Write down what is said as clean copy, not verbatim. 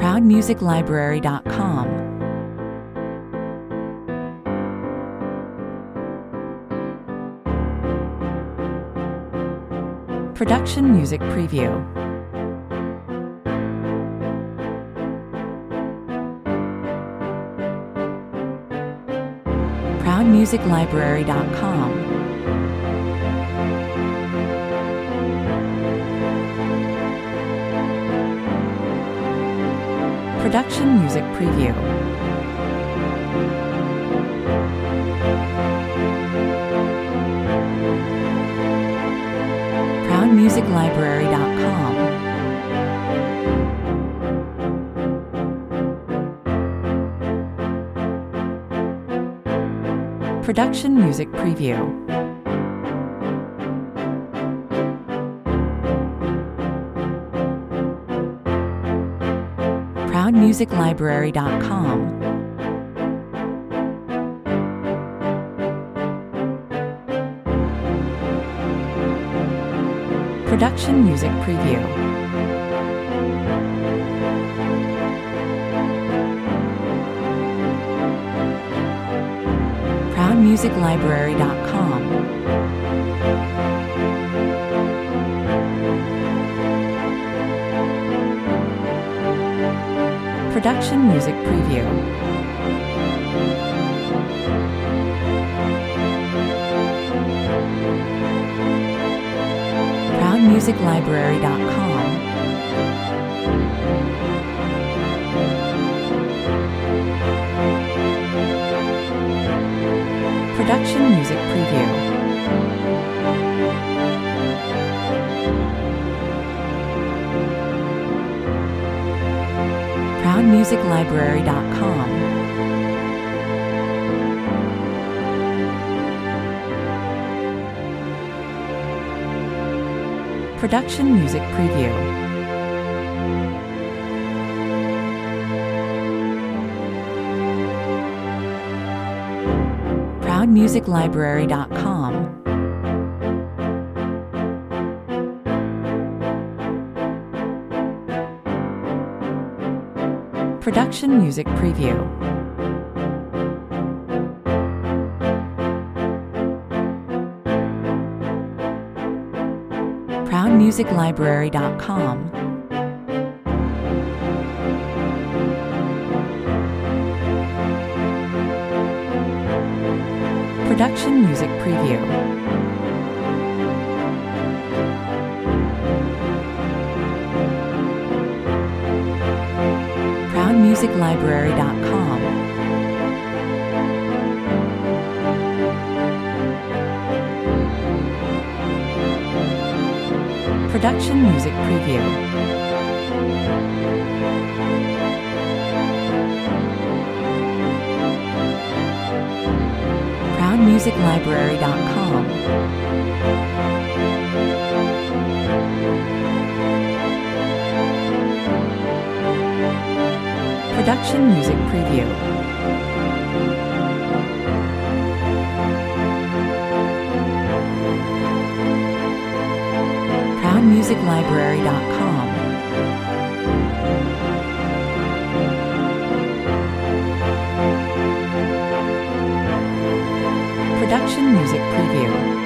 ProudMusicLibrary.com. Production Music Preview. ProudMusicLibrary.com. Production Music Preview. ProudMusicLibrary.com. Production Music Preview. ProudMusicLibrary.com. Production Music Preview. ProudMusicLibrary.com. Production Music Preview. ProudMusicLibrary.com. Production Music Preview. ProudMusicLibrary.com. Production Music Preview. ProudMusicLibrary.com. Production Music Preview. ProudMusicLibrary.com. Production Music Preview. ProudMusicLibrary.com. Production Music Preview. ProudMusicLibrary.com. Production Music Preview. ProudMusicLibrary.com. Production Music Preview.